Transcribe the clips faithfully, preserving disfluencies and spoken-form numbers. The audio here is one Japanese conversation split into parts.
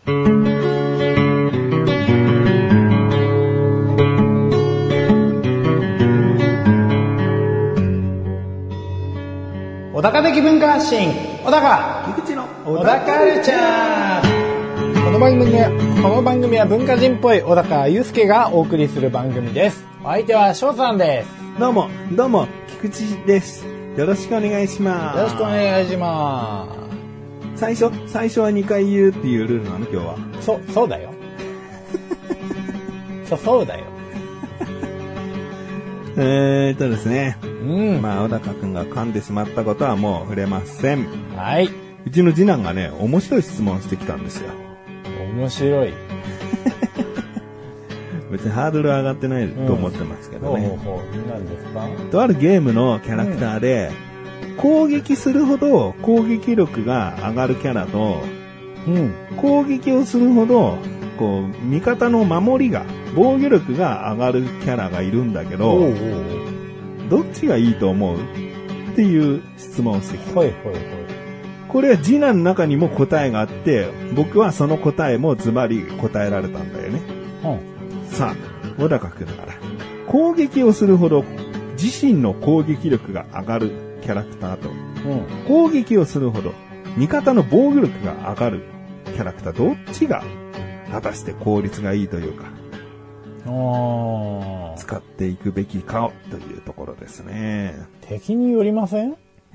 小高的文化発信、小高菊池の小高カルチャー。この番組はこの番組は文化人っぽい小高祐介がお送りする番組です。お相手は翔さんです。 どうもどうも菊池です。よろしくお願いします。 よろしくお願いします。 最初最初はにかい言うっていうルールなの今日は。 そそうだよ。そそうだよ。 えーっとですね。 うん。 まあ小高くんが噛んでしまったことはもう触れません。 はい。 うちの次男がね、面白い質問してきたんですよ。 面白い。 別にハードル上がってないと思ってますけどね。 うん、ほうほうほう。何ですか？ とあるゲームのキャラクターで、うん、攻撃するほど攻撃力が上がるキャラと、うん、攻撃をするほどこう味方の守りが防御力が上がるキャラがいるんだけど、おうおう、どっちがいいと思うっていう質問をしてきた。 はいはいはい。 これは次男の中にも答えがあって、僕はその答えもズバリ答えられたんだよね。うん、さあ、小高くんなら攻撃をするほど自身の攻撃力が上がるキャラクターと、うん、攻撃をするほど味方の防御力が上がるキャラクター、どっちが果たして効率がいいというか、あ使っていくべきかというところですね。 敵によりません？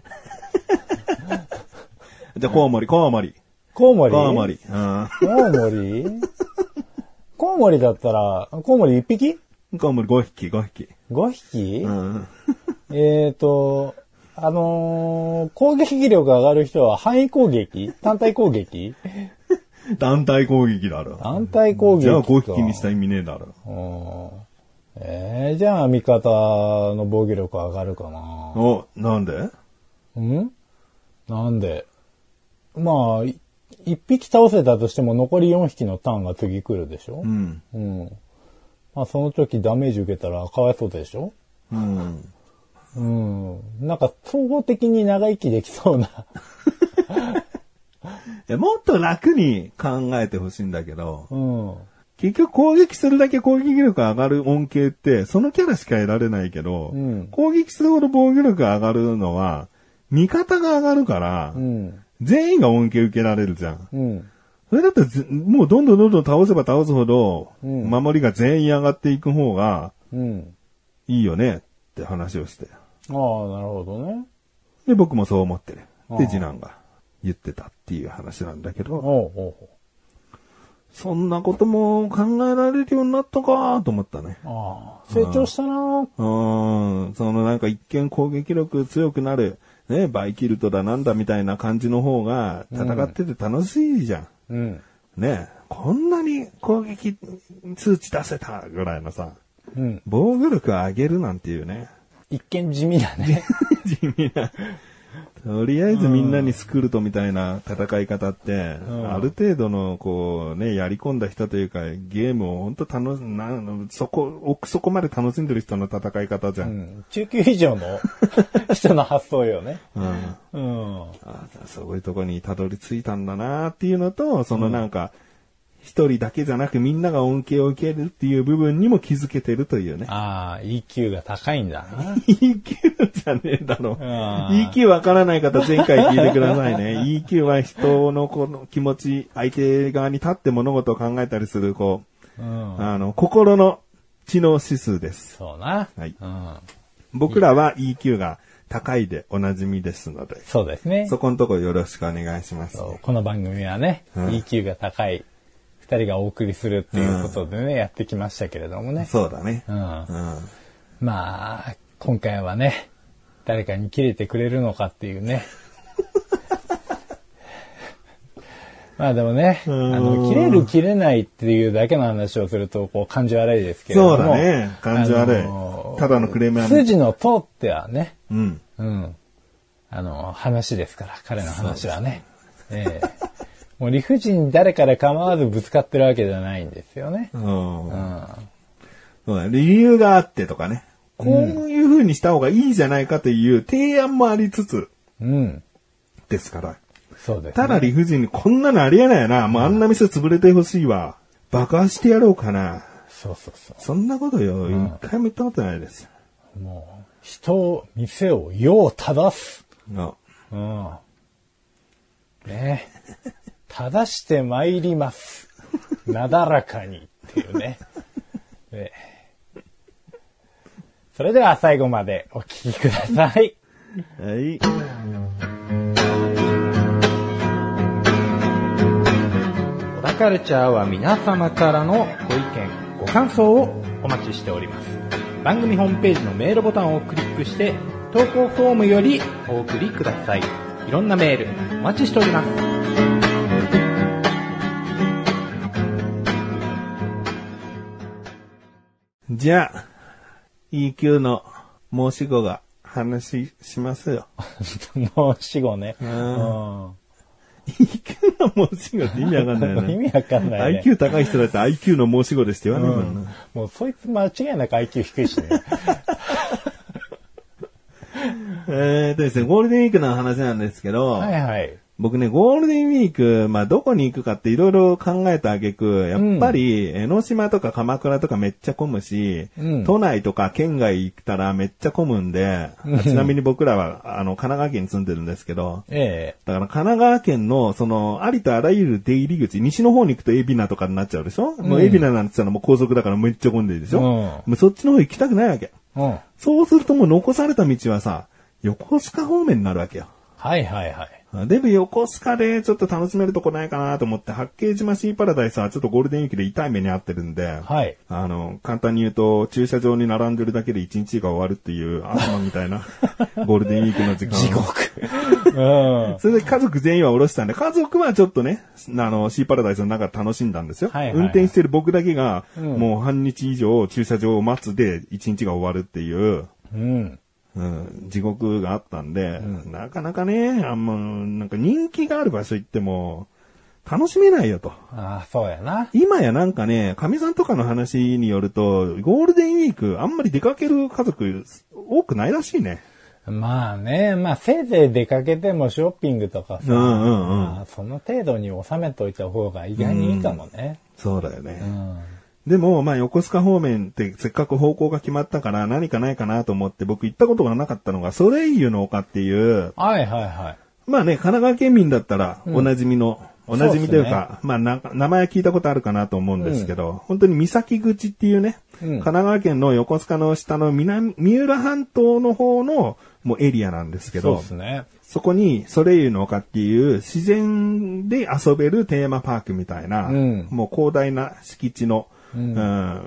じゃあコウモリコウモリコウモリコウモリ、うん、 コウモリコウモリだったらコウモリ一匹？ コウモリごひきごひきごひき、うん、えっとあのー、攻撃力が上がる人は範囲攻撃？単体攻撃？ 団体攻撃だろ。 団体攻撃か。 じゃあごひきにした意味ねえだろ。 うん、えー、じゃあ味方の防御力上がるかな。 お、なんで？ ん？なんで？まあ、一匹倒せたとしても残りよんひきのターンが次来るでしょ？うん。うん。まあその時ダメージ受けたらかわいそうでしょ？うん。うん。なんか総合的に長生きできそうな。 もっと楽に考えてほしいんだけど、うん、結局攻撃するだけ攻撃力が上がる恩恵ってそのキャラしか得られないけど、うん、攻撃するほど防御力が上がるのは味方が上がるから、うん、全員が恩恵受けられるじゃん。うん、それだったらもうどんどんどんどん倒せば倒すほど、うん、守りが全員上がっていく方がいいよねって話をして。 ああ、なるほどね。 で、僕もそう思ってる。で、次男が言ってたっていう話なんだけど、おうおうおう、そんなことも考えられるようになったかと思ったね。 ああ、成長したな。 うん、そのなんか一見攻撃力強くなるね、バイキルトだなんだみたいな感じの方が戦ってて楽しいじゃん。うん、ね、こんなに攻撃数値出せたぐらいのさ、うん、防御力上げるなんていうね。 一見地味だね。 地味な。とりあえずみんなにスクルトみたいな戦い方って、うん、ある程度のこうね、やり込んだ人というか、ゲームを本当楽し、な、そこ、奥底まで楽しんでる人の戦い方じゃん。うん、 中級以上の人の発想よね。うん。 うん。あ、そういうとこにたどり着いたんだなっていうのと、そのなんか、一人だけじゃなくみんなが恩恵を受けるっていう部分にも気づけてるというね。 ああ、イーキュー が高いんだな。 イーキュー じゃねえだろ。イーキュー わからない方前回聞いてくださいね。イーキュー は人のこの気持ち、相手側に立って物事を考えたりする、こう、うん、あの、心の知能指数です。 そうな。 はい。うん、僕らは イーキュー が高いでおなじみですので。 そうですね。 そこのところよろしくお願いします、ね。 この番組はね、うん、イーキュー が高い。二人がお送りするっていうことでね、うん、やってきましたけれどもね。 そうだね。うん。うん、 まあ、今回はね、誰かに切れてくれるのかっていうね。まあでもね、あの、切れる切れないっていうだけの話をすると、こう、感じ悪いですけれども。 そうだね。感じ悪い。あのー、ただのクレームやね。 筋の通ってはね、うん。うん。あの、話ですから、彼の話はね。ええーもう理不尽に誰から構わずぶつかってるわけじゃないんですよね。うん。うん、 そうだね。理由があってとかね。こういう風にした方がいいじゃないかという提案もありつつ。うん。ですから。 そうですね。 ただ理不尽にこんなのありえないよな。もうあんな店潰れてほしいわ。爆破してやろうかな。 そうそうそう。 そんなことよ、一、うん、回も言ったことないです。 もう、人を、店を世を正す。 の。 うん。ね正して参ります。なだらかにっていうね。ねそれでは最後までお聞きください。 はい。 小田カルチャーは皆様からのご意見、ご感想をお待ちしております。番組ホームページのメールボタンをクリックして投稿フォームよりお送りください。いろんなメールお待ちしております。 じゃあ イーキュー の申し子が話しますよ。 申し子ね。うん。イーキュー の申し子って意味わかんないよね。 意味わかんないね。 アイキュー 高い人だって アイキュー の申し子ですって言わないもんな、うん。 もうそいつ間違いなく アイキュー 低いしね。 えーとですね、ゴールデンウィークの話なんですけど、 はいはい。 僕ね、ゴールデンウィーク、まあ、どこに行くかっていろいろ考えた挙句、やっぱり、江ノ島とか鎌倉とかめっちゃ混むし、うん、都内とか県外行ったらめっちゃ混むんで、うん、ちなみに僕らは、あの、神奈川県に住んでるんですけど、ええ、だから神奈川県の、その、ありとあらゆる出入り口、西の方に行くと海老名とかになっちゃうでしょ、うん、もう海老名なんて言ったらもう高速だからめっちゃ混んでるでしょ、うん、もうそっちの方行きたくないわけ。うん、そうするともう残された道はさ、横須賀方面になるわけよ。 はいはいはい。 でも横須賀でちょっと楽しめるとこないかなと思って、八景島シーパラダイスはちょっとゴールデンウィークで痛い目に遭ってるんで、はい。あの、簡単に言うと、駐車場に並んでるだけで一日が終わるっていう悪魔みたいな、ゴールデンウィークの時間。 地獄。 うん。それで家族全員は降ろしたんで、家族はちょっとね、あの、シーパラダイスの中で楽しんだんですよ。はいはいはい、運転してる僕だけが、うん、もう半日以上駐車場を待つで一日が終わるっていう、うん。うん、地獄があったんで、うん、なかなかね、あんま、なんか人気がある場所行っても、楽しめないよと。 ああ、そうやな。 今やなんかね、神さんとかの話によると、ゴールデンウィーク、あんまり出かける家族、多くないらしいね。 まあね、まあせいぜい出かけてもショッピングとかさ、うんうんうんまあ、その程度に収めといた方が意外にいいかもね。 うん、そうだよね。うんでも、まあ、横須賀方面ってせっかく方向が決まったから何かないかなと思って僕行ったことがなかったのがソレイユの丘っていう。 はいはいはい。 まあね、神奈川県民だったらおなじみの、うん、おなじみというか、うね、まあな、名前聞いたことあるかなと思うんですけど、うん、本当に三崎口っていうね、うん、神奈川県の横須賀の下の南、三浦半島の方のもうエリアなんですけど、 そうですね。 そこにソレイユの丘っていう自然で遊べるテーマパークみたいな、うん、もう広大な敷地のうんうん、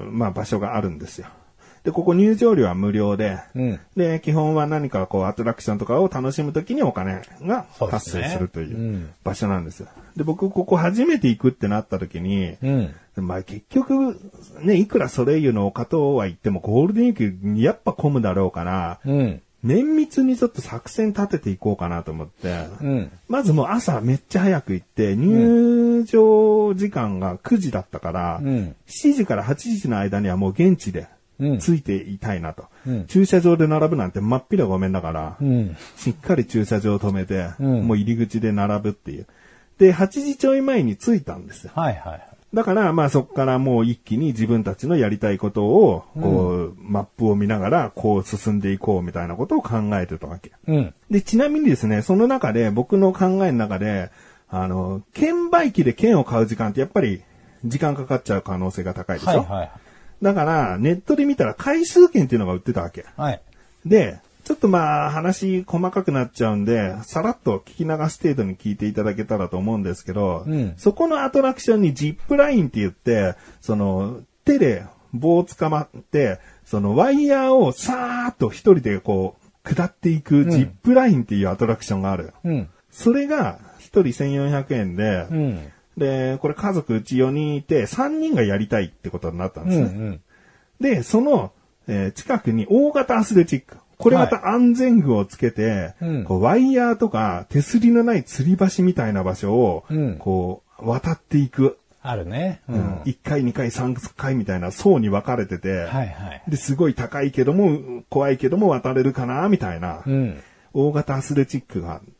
まあ場所があるんですよ。で、ここ入場料は無料で、うん、で、基本は何かこうアトラクションとかを楽しむときにお金が発生するという場所なんですよ。で、僕ここ初めて行くってなったときに、うん、まあ結局、ね、いくらソレイユの丘とは言ってもゴールデンウィークにやっぱ混むだろうから、うん綿密にちょっと作戦立てていこうかなと思って、うん、まずもう朝めっちゃ早く行って、入場時間がくじだったから、うん、しちじからはちじの間にはもう現地でついていたいなと。うん、駐車場で並ぶなんて真っ平ごめんだから、うん、しっかり駐車場を止めて、うん、もう入り口で並ぶっていう。で、はちじちょい前に着いたんですよ。はいはい。だから、まあそこからもう一気に自分たちのやりたいことを、こう、うん、マップを見ながら、こう進んでいこうみたいなことを考えてたわけ。うん。で、ちなみにですね、その中で、僕の考えの中で、あの、券売機で券を買う時間ってやっぱり、時間かかっちゃう可能性が高いでしょ。はいはい。だから、ネットで見たら回数券っていうのが売ってたわけ。はい。で、ちょっとまあ話細かくなっちゃうんで、さらっと聞き流す程度に聞いていただけたらと思うんですけど、うん、そこのアトラクションにジップラインって言って、その手で棒を捕まって、そのワイヤーをさーっと一人でこう下っていくジップラインっていうアトラクションがある。うん、それが一人せんよんひゃくえんで、うん、で、これ家族うちよにんいてさんにんがやりたいってことになったんですね。うんうん、で、その、えー、近くに大型アスレチック。これまた安全具をつけて、はい、こうワイヤーとか手すりのない吊り橋みたいな場所を、うん、こう渡っていく。 あるね。 うん、いっかい、にかい、さんかいみたいな層に分かれてて、はいはい、ですごい高いけども怖いけども渡れるかなみたいな、うん、大型アスレチックが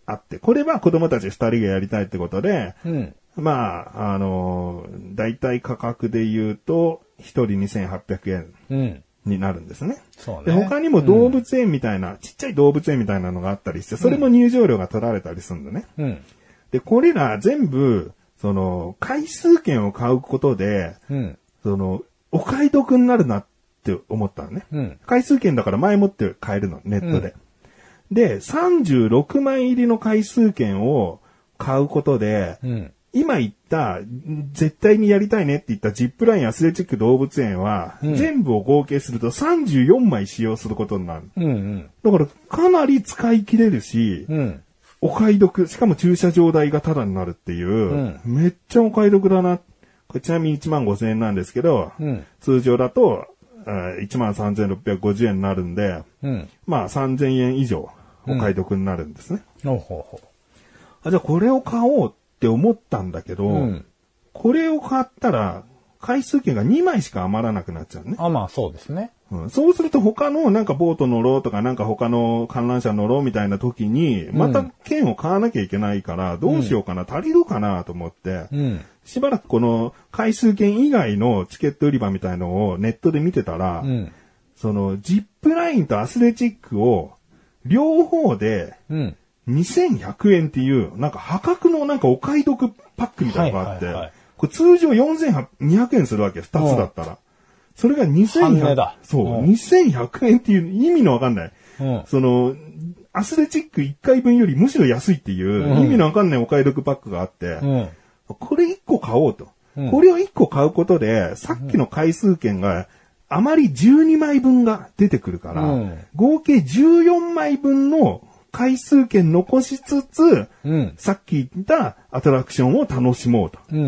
あって、これは子供たち二人がやりたいってことで、うん、まあ、あのー、だいたい価格で言うと、一人にせんはっぴゃくえんになるんですね。うん、そうね。で、他にも動物園みたいな、うん、ちっちゃい動物園みたいなのがあったりして、それも入場料が取られたりするんだね。うん、で、これら全部、その、回数券を買うことで、うん、その、お買い得になるなって思ったのね。うん、回数券だから前もって買えるの、ネットで。うん、で、さんじゅうろくまい入りの回数券を買うことで、うん、今言った、絶対にやりたいねって言ったジップラインアスレチック動物園は、うん、全部を合計するとさんじゅうよんまい使用することになる。うんうん、だから、かなり使い切れるし、うん、お買い得、しかも駐車場代がタダになるっていう、うん、めっちゃお買い得だな。これちなみにいちまんごせんえんなんですけど、うん、通常だと、いちまんさんぜんろっぴゃくごじゅうえんになるんで、うん、まあさんぜんえん以上お買い得になるんですね。うん、ほうほうほう。あ、じゃあこれを買おうって思ったんだけど、うん、これを買ったら回数券がにまいしか余らなくなっちゃうね。 あ、まあそうですね。 うん、そうすると他のなんかボート乗ろうとかなんか他の観覧車乗ろうみたいな時に、また券を買わなきゃいけないから、どうしようかな、うん、足りるかなと思って、うん、しばらくこの回数券以外のチケット売り場みたいのをネットで見てたら、うん、そのジップラインとアスレチックを両方でにせんひゃくえんっていうなんか破格のなんかお買い得パックみたいなのがあって、はいはいはい、これ通常よんせんにひゃくえんするわけ、ふたつだったら。それがにせんひゃく、そう、にせんひゃくえんっていう意味のわかんない。うん、その、アスレチックいっかいぶんよりむしろ安いっていう意味のわかんないお買い得パックがあって、うん、これいっこ買おうと、うん。これをいっこ買うことで、さっきの回数券があまりじゅうにまいぶんが出てくるから、うん、合計じゅうよんまいぶんの回数券残しつつ、うん、さっき言ったアトラクションを楽しもうと、うんうん、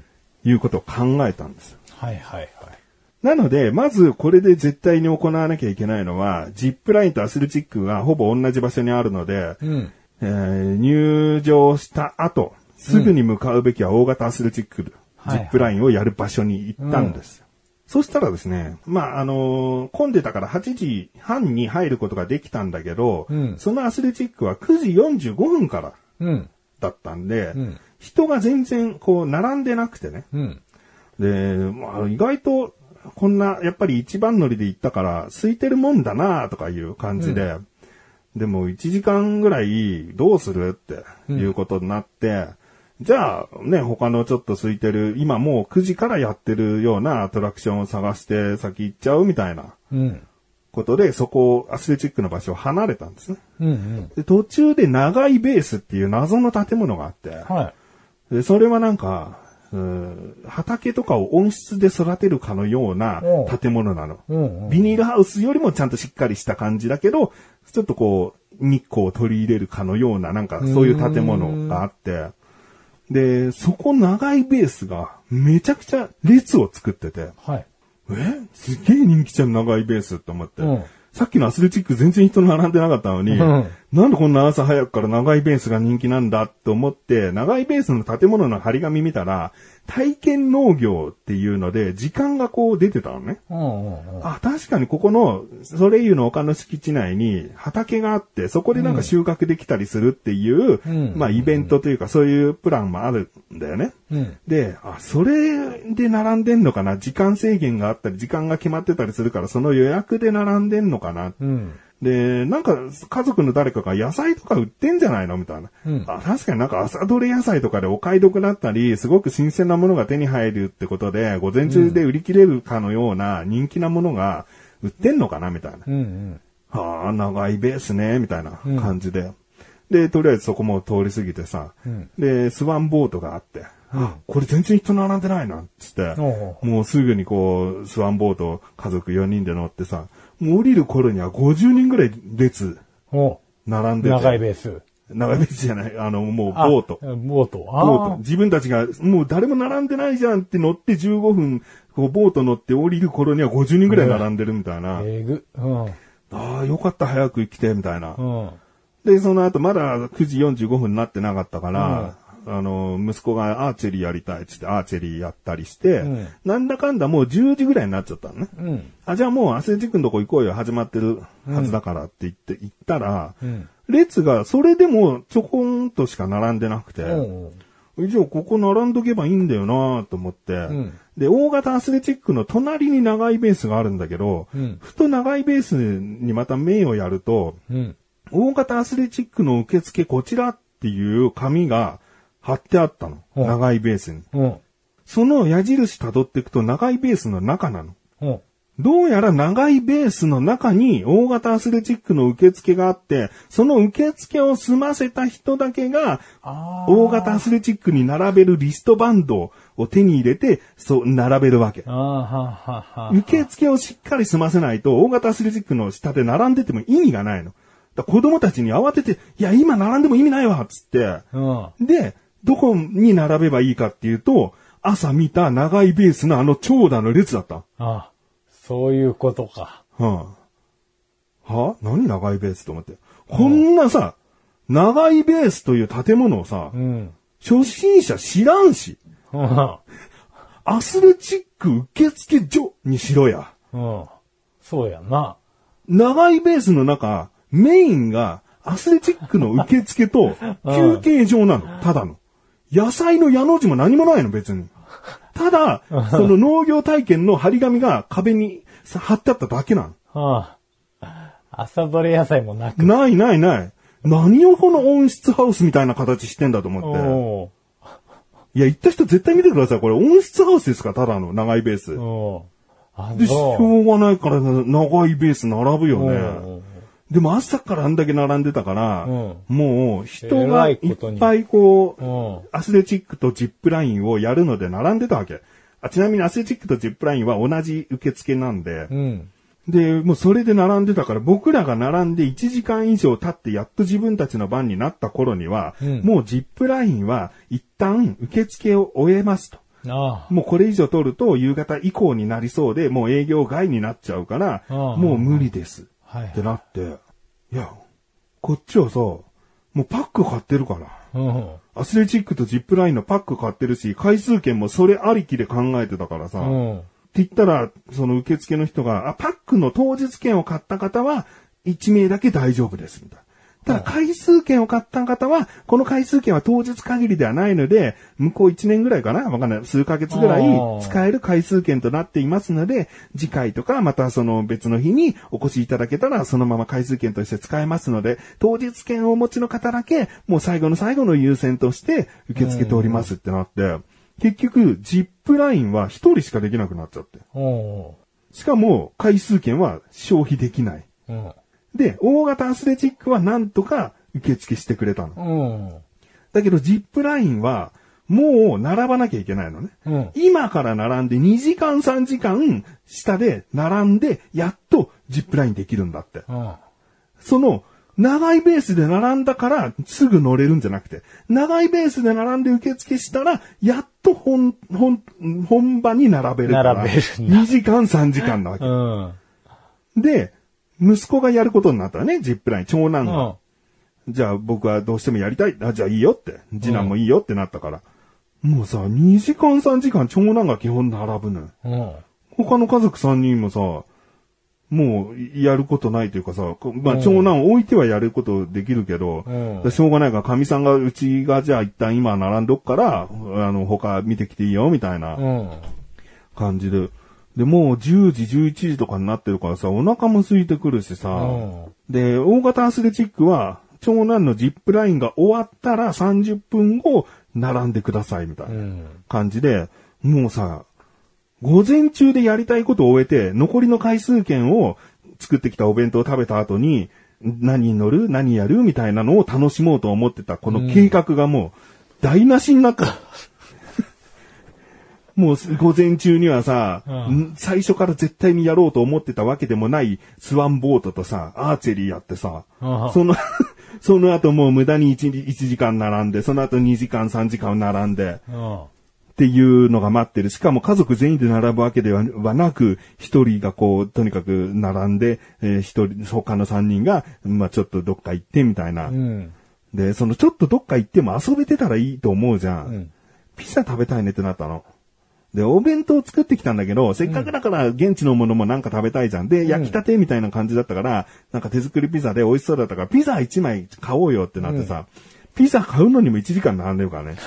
いうことを考えたんです。 はいはいはい。 なので、まずこれで絶対に行わなきゃいけないのは、ジップラインとアスレチックがほぼ同じ場所にあるので、うんえー、入場した後、すぐに向かうべきは大型アスレチック、うん、ジップラインをやる場所に行ったんです。はいはいうん、そしたらですね、まあ、あのー、混んでたからはちじはんに入ることができたんだけど、うん、そのアスレチックはくじよんじゅうごふんからだったんで、うん、人が全然こう並んでなくてね。うん、で、まあ、意外とこんな、やっぱり一番乗りで行ったから、空いてるもんだなとかいう感じで、うん、でもいちじかんぐらいどうするっていうことになって、うん、じゃあね、他のちょっと空いてる、今もうくじからやってるようなアトラクションを探して先行っちゃうみたいなことで、うん、そこをアスレチックの場所を離れたんですね。うんうん、で途中で長いベースっていう謎の建物があって、はい、でそれはなんか、畑とかを温室で育てるかのような建物なの、うんうん。ビニールハウスよりもちゃんとしっかりした感じだけど、ちょっとこう、日光を取り入れるかのような、なんかそういう建物があって、で、そこ長いベースがめちゃくちゃ列を作ってて、はい、えすげえ人気じゃん、長いベースって思って。うんさっきのアスレチック全然人並んでなかったのに、うん、なんでこんな朝早くから長いベースが人気なんだって思って、長いベースの建物の張り紙見たら、体験農業っていうので、時間がこう出てたのね。うんうんうん、あ、確かにここのソレイユの丘の敷地内に畑があって、そこでなんか収穫できたりするっていう、うん、まあイベントというかそういうプランもあるんだよね。うん、で、あ、それで並んでんのかな、時間制限があったり、時間が決まってたりするから、その予約で並んでんのかな。うんで、なんか、家族の誰かが野菜とか売ってんじゃないのみたいな、うん。あ、確かになんか朝どれ野菜とかでお買い得だったり、すごく新鮮なものが手に入るってことで、午前中で売り切れるかのような人気なものが売ってんのかなみたいな。うんうん、はあ、長いベースね、みたいな感じで、うん。で、とりあえずそこも通り過ぎてさ、うん、で、スワンボートがあって、うん、あ、これ全然人並んでないな、つって、うん、もうすぐにこう、スワンボート家族よにんで乗ってさ、もう降りる頃にはごじゅうにんぐらい列、並んでて。 長いベース。 長いベースじゃない、あの、もうボート。 ボート。 ボート。自分たちが、もう誰も並んでないじゃんって乗ってじゅうごふん、こうボート乗って降りる頃にはごじゅうにんぐらい並んでるみたいな。えぐ。うん、ああ、よかった早く来て、みたいな。うん、で、その後まだくじよんじゅうごふんになってなかったから、 あの、息子がアーチェリーやりたいっつってアーチェリーやったりして、うん、なんだかんだもうじゅうじぐらいになっちゃったのね。うん、あ、じゃあもうアスレチックのとこ行こうよ、始まってるはずだからって言って、行ったら、うん、列がそれでもちょこんとしか並んでなくて、うんうん、じゃあここ並んどけばいいんだよなと思って、うん、で、大型アスレチックの隣に長いベースがあるんだけど、うん、ふと長いベースにまた目をやると、うん、大型アスレチックの受付こちらっていう紙が貼ってあったの。うん、長いベースに。うん、その矢印辿っていくと長いベースの中なの。うん、どうやら長いベースの中に大型アスレチックの受付があって、その受付を済ませた人だけが、大型アスレチックに並べるリストバンドを手に入れて、そう、並べるわけ。受付をしっかり済ませないと、大型アスレチックの下で並んでても意味がないの。だ子供たちに慌てて、いや、今並んでも意味ないわ、つって。うん、で、どこに並べばいいかっていうと、朝見た長いベースのあの長蛇の列だった。 ああ、そういうことか。 はあ、はあ、何長いベースと思って。こんなさ、うん、長いベースという建物をさ、うん、初心者知らんし、うん、アスレチック受付所にしろや。 うん、そうやな。 長いベースの中、メインがアスレチックの受付と休憩場なの、ただの。野菜の矢の字も何もないの、別に。ただ、その農業体験の張り紙が壁に貼ってあっただけなの。はあ、朝どれ野菜もなく。 ないないない。何をこの温室ハウスみたいな形してんだと思って。いや、行った人絶対見てください。これ温室ハウスですか、ただの長いベース。で、しょうがないから長いベース並ぶよね。でも朝からあんだけ並んでたから、うん、もう人がいっぱいこう、うん、アスレチックとジップラインをやるので並んでたわけ。あ、ちなみにアスレチックとジップラインは同じ受付なんで、うん、で、もうそれで並んでたから僕らが並んでいちじかん以上経ってやっと自分たちの番になった頃には、うん、もうジップラインは一旦受付を終えますと。ああもうこれ以上取ると夕方以降になりそうで、もう営業外になっちゃうから、ああもう無理です。はい、ってなって、いや、こっちはさ、もうパック買ってるから。うん、アスレチックとジップラインのパック買ってるし、回数券もそれありきで考えてたからさ。うん、って言ったら、その受付の人が、あ、パックの当日券を買った方はいち名だけ大丈夫です、みたいな。ただ回数券を買った方は、この回数券は当日限りではないので、向こういちねんぐらいかなわかんない。数ヶ月ぐらい使える回数券となっていますので、次回とかまたその別の日にお越しいただけたらそのまま回数券として使えますので、当日券をお持ちの方だけ、もう最後の最後の優先として受け付けておりますってなって、結局、ジップラインは一人しかできなくなっちゃって。しかも、回数券は消費できない。で、大型アスレチックはなんとか受付してくれたの。うん、だけど、ジップラインは、もう並ばなきゃいけないのね。うん、今から並んでにじかんさんじかん下で並んで、やっとジップラインできるんだって。うん、その、長いベースで並んだからすぐ乗れるんじゃなくて、長いベースで並んで受付したら、やっと本、本、本場に並べるから。並べるんだ。にじかんさんじかんなわけ。うん、で、息子がやることになったらね、ジップライン、長男が。うん、じゃあ僕はどうしてもやりたい。あ、じゃあいいよって。次男もいいよってなったから。うん、もうさ、にじかんさんじかん長男が基本並ぶのよ。うん、他の家族さんにんもさ、もうやることないというかさ、まあ長男を置いてはやることできるけど、うん、しょうがないから神さんがうちがじゃあ一旦今並んどっから、あの他見てきていいよみたいな感じで。うんで、もうじゅうじ、じゅういちじとかになってるからさ、お腹も空いてくるしさ、うん、で、大型アスレチックは、長男のジップラインが終わったらさんじゅっぷんご、並んでくださいみたいな感じで、うん、もうさ、午前中でやりたいことを終えて、残りの回数券を作ってきたお弁当を食べた後に、何に乗る何やるみたいなのを楽しもうと思ってた、この計画がもう、台無しになった。うんもう午前中にはさ、うん、最初から絶対にやろうと思ってたわけでもないスワンボートとさ、アーチェリーやってさ、うん、その、その後もう無駄に 1, いちじかん並んで、その後にじかんさんじかん並んで、うん、っていうのが待ってる。しかも家族全員で並ぶわけではなく、一人がこう、とにかく並んで、えー、一人、他の三人が、まあちょっとどっか行ってみたいな。うんで、そのちょっとどっか行っても遊べてたらいいと思うじゃん。うん、ピザ食べたいねってなったの。で、お弁当作ってきたんだけど、せっかくだから現地のものもなんか食べたいじゃん。で、焼きたてみたいな感じだったから、なんか手作りピザで美味しそうだったから、ピザいちまい買おうよってなってさ、うん、ピザ買うのにもいちじかん並んでるからね。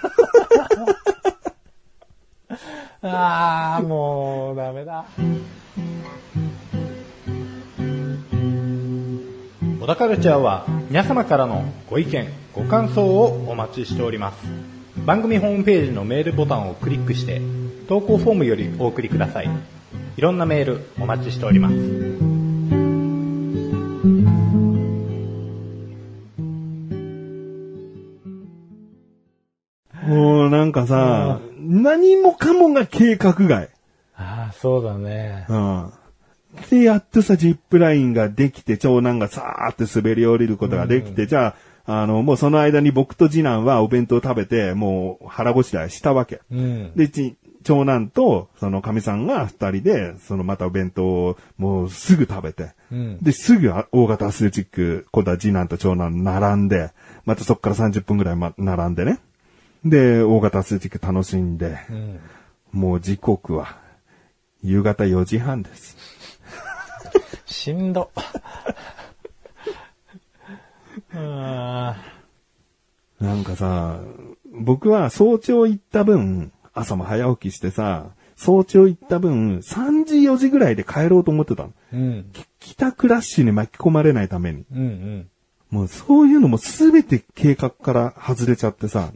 あー、もうダメだ。 小田カルチャーは皆様からのご意見、ご感想をお待ちしております。番組ホームページのメールボタンをクリックして投稿フォームよりお送りください。いろんなメールお待ちしております。 もうなんかさ、何もかもが計画外。 ああ、そうだね。 うん。で、やっとさ、ジップラインができて、長男がさーって滑り降りることができて、うん、じゃあ、あの、もうその間に僕と次男はお弁当食べて、もう腹ごしらえしたわけ。うん、で、長男とその神さんが二人で、そのまたお弁当をもうすぐ食べて、うん、で、すぐ大型アスレチック、今度は次男と長男並んで、またそっからさんじゅっぷんぐらい、ま、並んでね。で、大型アスレチック楽しんで、うん、もう時刻は夕方よじはんです。 しんど。あなんかさ、僕は早朝行った分、朝も早起きしてさ、早朝行った分、さんじよじぐらいで帰ろうと思ってたの。うん、帰宅ラッシュに巻き込まれないために。うんうん、もうそういうのもすべて計画から外れちゃってさ。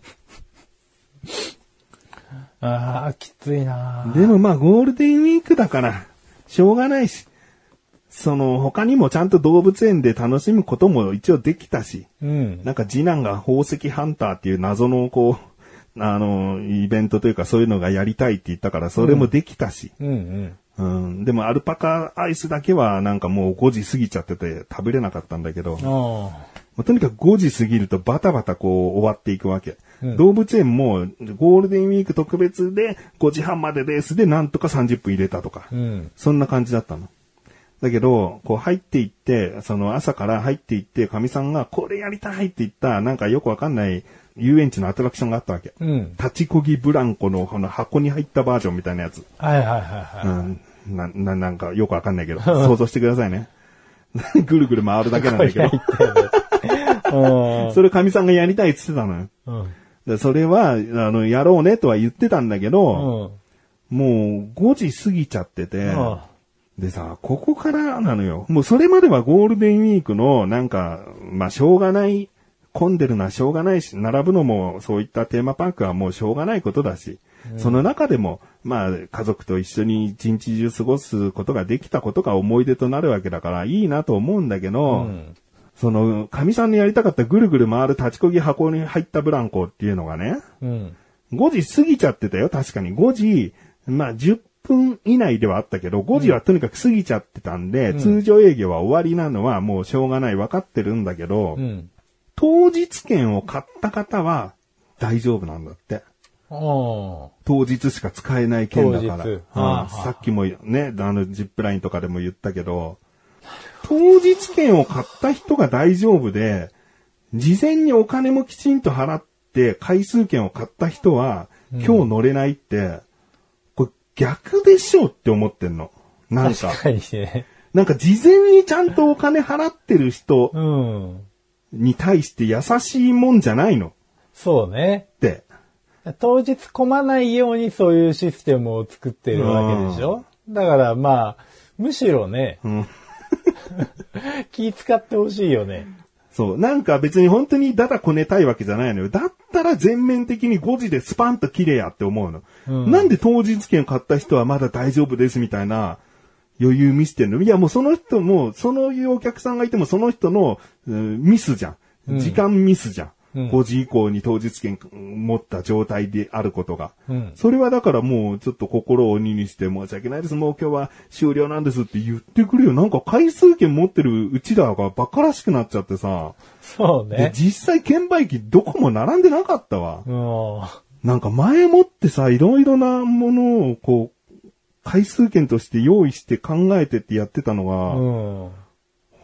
ああ、きついな。 でもまあゴールデンウィークだから、しょうがないし。その他にもちゃんと動物園で楽しむことも一応できたし、うん、なんか次男が宝石ハンターっていう謎のこう、あの、イベントというかそういうのがやりたいって言ったからそれもできたし、うんうんうんうん、でもアルパカアイスだけはなんかもうごじ過ぎちゃってて食べれなかったんだけど、まあ、とにかくごじ過ぎるとバタバタこう終わっていくわけ。うん、動物園もゴールデンウィーク特別でごじはんまでですでなんとかさんじゅっぷん入れたとか、うん、そんな感じだったの。だけど、こう入っていって、その朝から入っていって、神さんがこれやりたいって言った、なんかよくわかんない遊園地のアトラクションがあったわけ。うん。立ちこぎブランコのこの箱に入ったバージョンみたいなやつ。 はいはいはいはい。うん。 な、な、なんかよくわかんないけど、想像してくださいね。ぐるぐる回るだけなんだけど。それ神さんがやりたいって言ってたのよ。うん。でそれは、あの、やろうねとは言ってたんだけど、うん、もうごじ過ぎちゃってて、うんでさ、ここからなのよ。もうそれまではゴールデンウィークのなんか、まあしょうがない、混んでるのはしょうがないし、並ぶのもそういったテーマパークはもうしょうがないことだし、うん、その中でも、まあ家族と一緒に一日中過ごすことができたことが思い出となるわけだからいいなと思うんだけど、うん、その、神さんのやりたかったぐるぐる回る立ちこぎ箱に入ったブランコっていうのがね、うん、ごじ過ぎちゃってたよ、確かに。ごじ、まあじゅっぷん以内ではあったけど、ごじはとにかく過ぎちゃってたんで、うん、通常営業は終わりなのはもうしょうがない、分かってるんだけど、うん、当日券を買った方は大丈夫なんだって。当日しか使えない券だから。うんはあ、さっきもね、あのジップラインとかでも言ったけど、当日券を買った人が大丈夫で、事前にお金もきちんと払って回数券を買った人は、今日乗れないって、逆でしょって思ってんの。なんか。 確かにね。 なんか事前にちゃんとお金払ってる人に対して優しいもんじゃないの。 そうね。 って。 当日混まないようにそういうシステムを作ってるわけでしょ。だからまあ、むしろね、うん、気使ってほしいよね。 そう。なんか別に本当にだだこねたいわけじゃないのよ。だったら全面的にごじでスパンと切れやって思うの。うん、なんで当日券買った人はまだ大丈夫ですみたいな余裕見せてんの？いやもうその人も、そのいうお客さんがいてもその人の、うん、ミスじゃん。時間ミスじゃん。うん、ごじ以降に当日券持った状態であることが、うん。それはだからもうちょっと心を鬼にして申し訳ないです。もう今日は終了なんですって言ってくるよ。なんか回数券持ってるうちらがバカらしくなっちゃってさ。 そうね。 で実際券売機どこも並んでなかったわ。なんか前もってさ、いろいろなものをこう、回数券として用意して考えてってやってたのが、うん、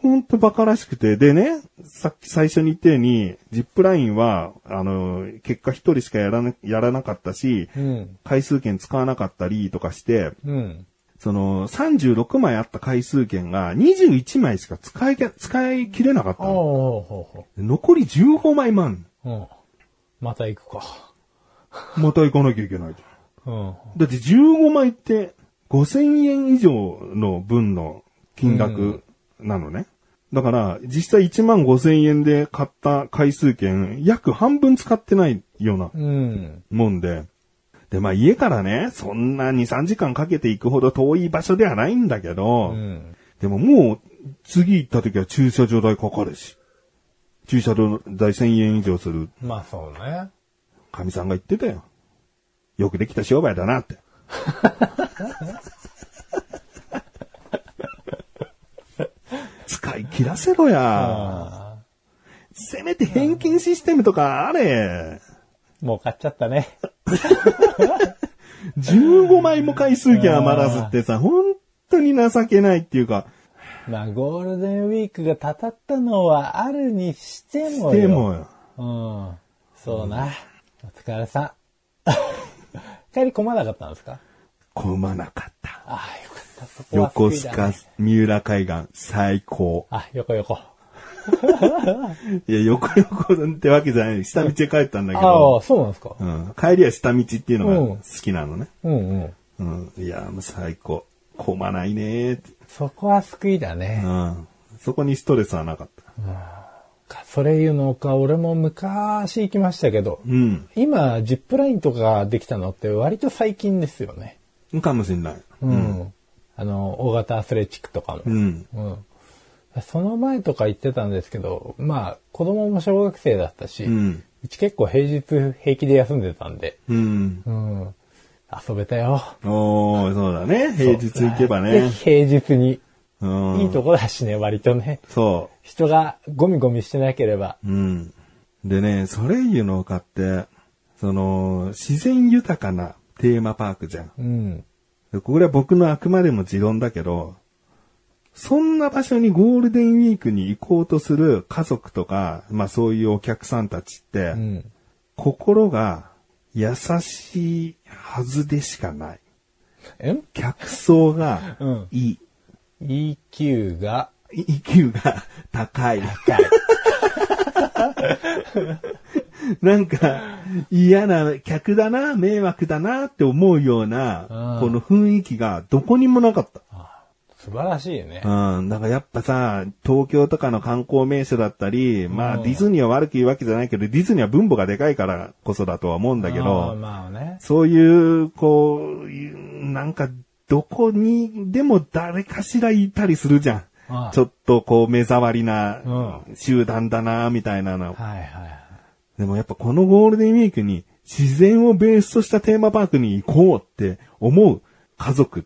ほんとバカらしくて。でね、さっき最初に言ったように、ジップラインは、あの、結果一人しかやらな、やらなかったし、うん、回数券使わなかったりとかして、うん、その、さんじゅうろくまいあった回数券がにじゅういちまいしか使い、使い切れなかったの。残りじゅうごまいもあんの。うん。 また行くか。 また行かなきゃいけないじゃん。うん。だってじゅうごまいってごせんえん以上の分の金額なのね。うん、だから、実際いちまんごせんえんで買った回数券、約半分使ってないようなもんで。うんで、まあ家からね、そんなに、さんじかんかけて行くほど遠い場所ではないんだけど、うん、でももう次行った時は駐車場代かかるし、駐車場代せんえん以上する。 まあそうね。 神さんが言ってたよ。よくできた商売だなって。使い切らせろや。せめて返金システムとかあれ。 もう買っちゃったね。 じゅうごまいも回数券余らずってさ、本当に情けないっていうか。 まあ、ゴールデンウィークがたたったのはあるにしてもよ。 してもよ。 うん。そうな。お疲れさん。帰り込まなかったんですか？ 込まなかった。 ああ、よかった。そこは好きだね。横須賀、三浦海岸、最高。 あ、横横。 いや、横横ってわけじゃない。下道で帰ったんだけど。 ああ、そうなんですか。 うん。帰りは下道っていうのが好きなのね。 うんうん。 うん。いや、もう最高。混まないねーって。 そこは救いだね。 うん。そこにストレスはなかった。 うん。それ言うのか、俺も昔行きましたけど。うん。今、ジップラインとかできたのって割と最近ですよね。 かもしれない。 うん。うん、あの、大型アスレチックとかも。うん。うん。その前とか言ってたんですけど、まあ、子供も小学生だったし、うん、うち結構平日平気で休んでたんで、うん。うん、遊べたよ。 おー、そうだね。平日行けばね。 ぜひ平日に。いいとこだしね、割とね。 そう。 人がゴミゴミしてなければ。 うん。でね、ソレイユの丘って、その、自然豊かなテーマパークじゃん。うん。これは僕のあくまでも持論だけど、そんな場所にゴールデンウィークに行こうとする家族とか、まあそういうお客さんたちって、うん、心が優しいはずでしかない。 え？ 客層がいい。 うん、イーキュー がイーキュー が高い。 高い。 なんか嫌な客だな、迷惑だなって思うような、この雰囲気がどこにもなかった。 素晴らしいね。 うん。だからやっぱさ、東京とかの観光名所だったり、まあディズニーは悪く言うわけじゃないけど、ディズニーは分母がでかいからこそだとは思うんだけど、 あまあね、 そういう、こう、なんかどこにでも誰かしらいたりするじゃん。ああちょっとこう目障りな集団だな、みたいなの、うん。はいはい。でもやっぱこのゴールデンウィークに自然をベースとしたテーマパークに行こうって思う家族って、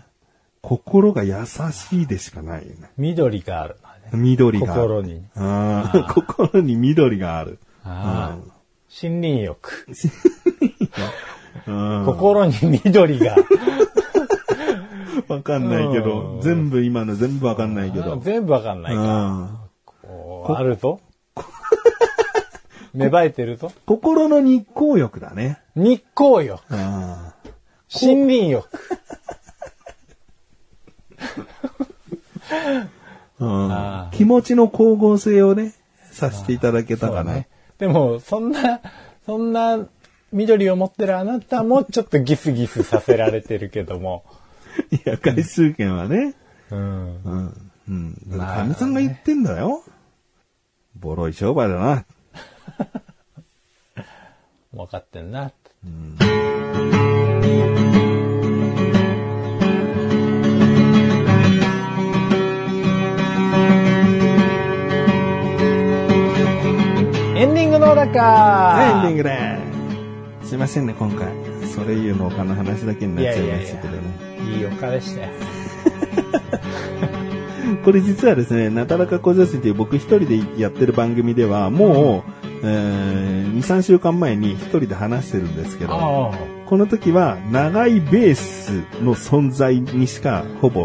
心が優しいでしかないよね。 緑がある、ね。 緑がある。 心に。 ああ心に緑がある。 ああ森林浴。心に緑が。 わかんないけど、全部今の全部わかんないけど。 全部わかんないか。こうあるぞ。芽生えてるぞ。 心の日光浴だね。 日光浴。森林浴。 うん、気持ちの光合成をね、させていただけたかな。ね、 でも、そんな、そんな緑を持ってるあなたもちょっとギスギスさせられてるけども。 いや、回数券はね。うん。うん。うん。かみさんが言ってんだよ。ボロい商売だな。 分かってんな。うんエンディングのだかエンディングです。すいませんね、今回。ソレイユの丘の話だけになっちゃいましたけどね。 いやいやいやいい丘でしたよ。 これ実はですね、なだらか向上心という僕一人でやってる番組では、もう、えー、に、さんしゅうかんまえに一人で話してるんですけど、この時は長いベースの存在にしかほぼ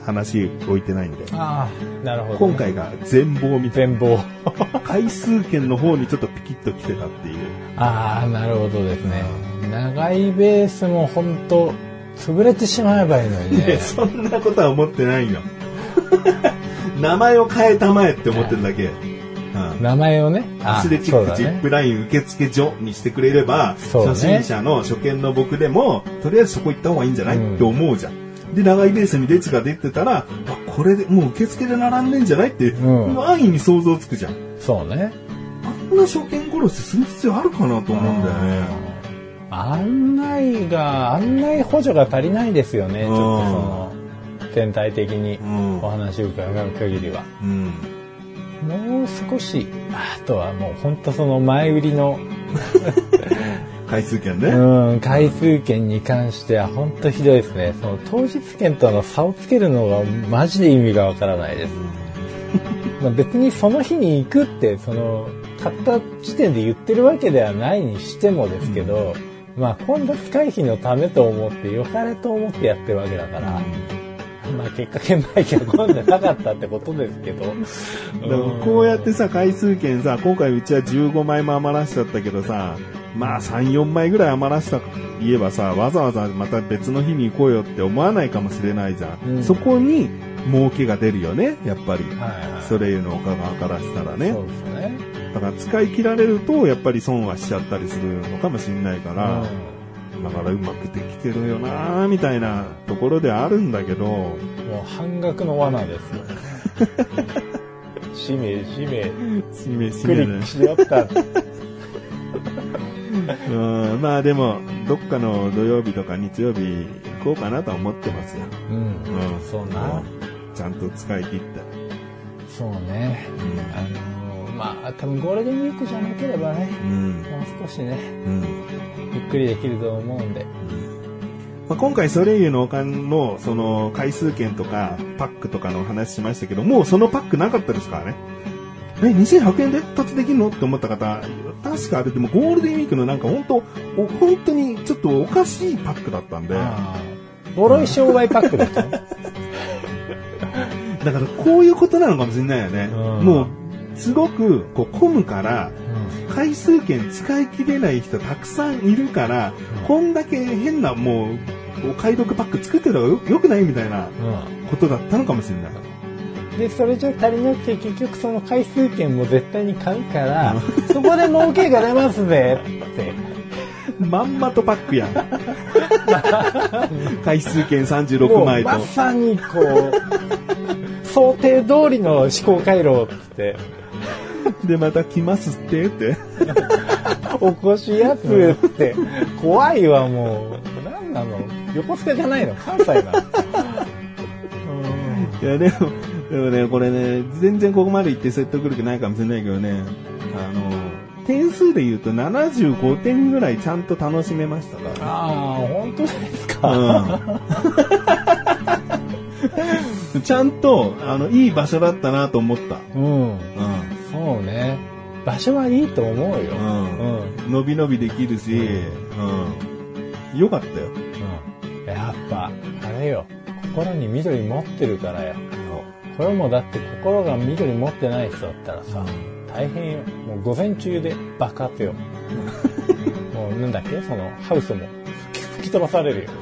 話置いてないんで。 ああ、なるほど、ね。 今回が全貌みたいな。 全貌。 回数券の方にちょっとピキッと来てたっていう。 ああ、なるほどですね。長いベースも本当潰れてしまえばいいのにね。 そんなことは思ってないよ。名前を変えたまえって思ってるだけ。 うん、名前をね。 アスレチックジップライン受付所にしてくれれば、ね、初心者の初見の僕でも、とりあえずそこ行った方がいいんじゃない、うん、って思うじゃん。で、長いベースに列が出てたら、あ、これでもう受付で並んでんじゃないって、うん、安易に想像つくじゃん。 そうね。 あんな初見殺しする必要あるかなと思うんだよね。 案内が、案内補助が足りないですよね。ちょっとその、全体的にお話を伺う限りは。うん、もう少し、あとはもう本当その前売りの回数券ね。 うん、回数券に関しては本当ひどいですね。その当日券との差をつけるのがマジで意味がわからないです。まあ別にその日に行くってその買った時点で言ってるわけではないにしてもですけど、うん、まあ混雑回避のためと思って良かれと思ってやってるわけだから。うん、まあ結果券売機は混んでなかったってことですけど。 でもこうやってさ、回数券さ、今回うちはじゅうごまいも余らしちゃったけどさ、まあさん、よんまいぐらい余らした言えばさ、わざわざまた別の日に行こうよって思わないかもしれないじゃん。うん、そこに儲けが出るよね、やっぱり。はいはい、ソレイユの丘側からしたらね。そうですね。だから使い切られるとやっぱり損はしちゃったりするのかもしれないから、うん、だからうまくできてるよなーみたいなところであるんだけど、もう半額の罠ですよ。使命、使命。 使命、使命。クリックしよった。 うん、まあでもどっかの土曜日とか日曜日行こうかなとは思ってますよ。うん、うん、 そうな。 ちゃんと使い切って。 そうね。うん、あのー、まあ多分ゴールデンウィークじゃなければね、うん、もう少しね、うん、ゆっくりできると思うんで。うんまあ、今回ソレイユの丘のその回数券とかパックとかの話しましたけど、もうそのパックなかったですからね。え、にせんひゃくえんで達できるのって思った方、確かあれでもゴールデンウィークのなんか本当、本当にちょっとおかしいパックだったんで。 ボロい商売パックだった。 だからこういうことなのかもしれないよね。うん、もう、すごくこう混むから、うん、回数券使い切れない人たくさんいるから、うん、こんだけ変なもう、お買い得パック作ってるのがよくないみたいなことだったのかもしれない。 で、それじゃ足りなくて結局その回数券も絶対に買うから、そこで儲けが出ますぜって。 まんまとパックやん。回数券さんじゅうろくまいと。 まさにこう、想定通りの思考回路って。 で、また来ますってって。 おこしやつって。怖いわ、もう。なんなの？横須賀じゃないの？関西なの？ いや、でも、でもね、これね、全然ここまで行って説得力ないかもしれないけどね、あの、点数で言うとななじゅうごてんぐらいちゃんと楽しめましたから。 ああ、本当ですか。 うん、ちゃんと、あの、いい場所だったなと思った。うん。うん。 そうね。場所はいいと思うよ。うん。 うん。伸び伸びできるし、うん。うん、よかったよ。 うん。やっぱ、あれよ。心に緑持ってるからよ。これもだって心が緑持ってない人だったらさ、大変よ。もう午前中で爆発よ。もうなんだっけそのハウスも吹き飛ばされるよ。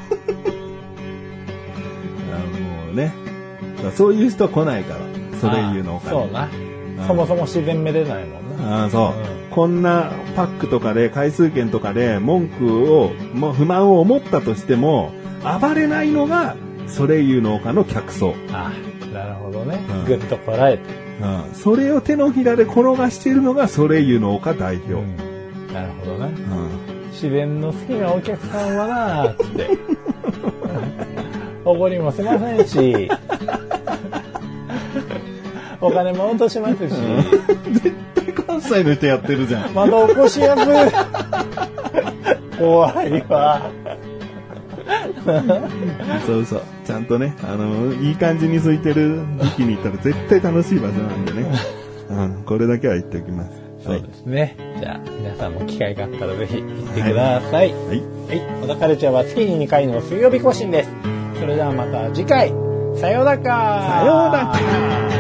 あもうね。そういう人は来ないから。ソレイユのお金。 そうな。そもそも自然めでないもんな。 ああ、そう、うん。こんなパックとかで回数券とかで文句を、もう不満を思ったとしても、暴れないのがソレイユの丘の客層。 ああ、なるほどね。うん、ぐっとこらえて、 うん。それを手のひらで転がしているのがソレイユの丘代表。うん、 なるほどね、うん。自然の好きなお客さんはなーって。おごりもしませんし、お金も落としますし。 絶対関西の人やってるじゃん。 まだ起こしやすい。怖いわ。 そうそう。ちゃんとね、あの、いい感じに空いてる時期に行ったら絶対楽しい場所なんでね。うん、これだけは言っておきます。 そうですね。はい、じゃあ、皆さんも機会があったらぜひ行ってください。はい。はい。小田カルチャーは月ににかいの水曜日更新です。それではまた次回、 さようなら。 さようなら。